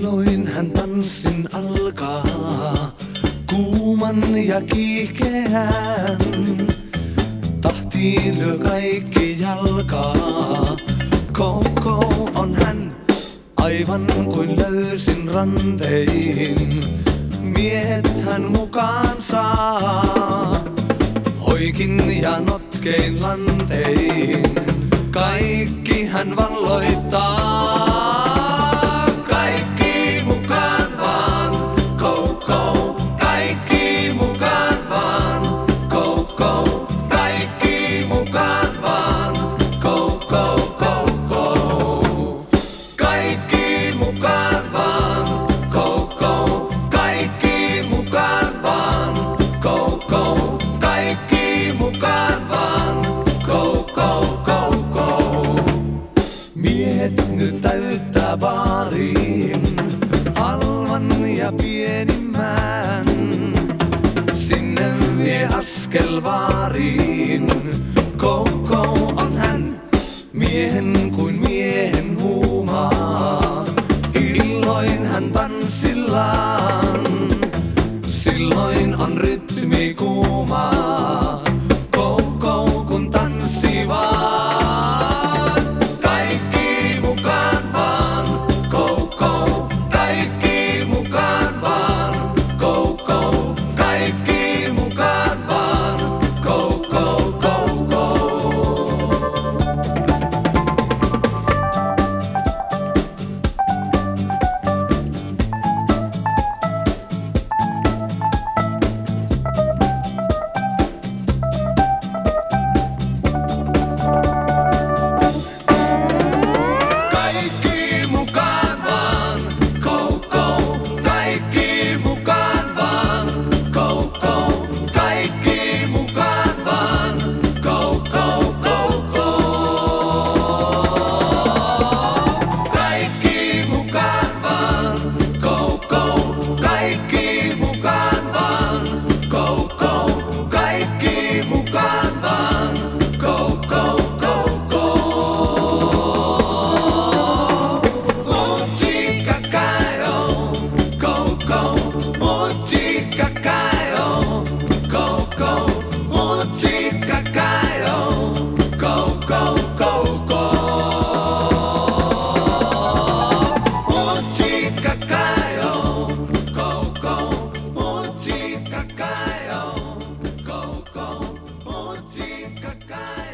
Milloin hän tanssin alkaa, kuuman ja kiihkeän. Tahtiin lyö kaikki jalkaa, koko on hän aivan kuin löysin rantein. Miehet hän mukaan saa, hoikin ja notkein lantein. Kaikki hän valloittaa. Kaikki mukaan vaan, go go. Kaikki mukaan vaan, go go. Kaikki mukaan vaan, go go go go. Kaikki mukaan vaan, go go. Kaikki mukaan vaan, go go. Kaikki mukaan vaan, go go go go. Miehet nyt täyttää baariin, halvan ja pienimmän. Sinne vie askel vaariin, koko on hän, miehen kuin miehen huumaa. Illoin hän tanssillaan, silloin on rytmi kuumaa. Koko kun tanssivat. Go, go, go, go,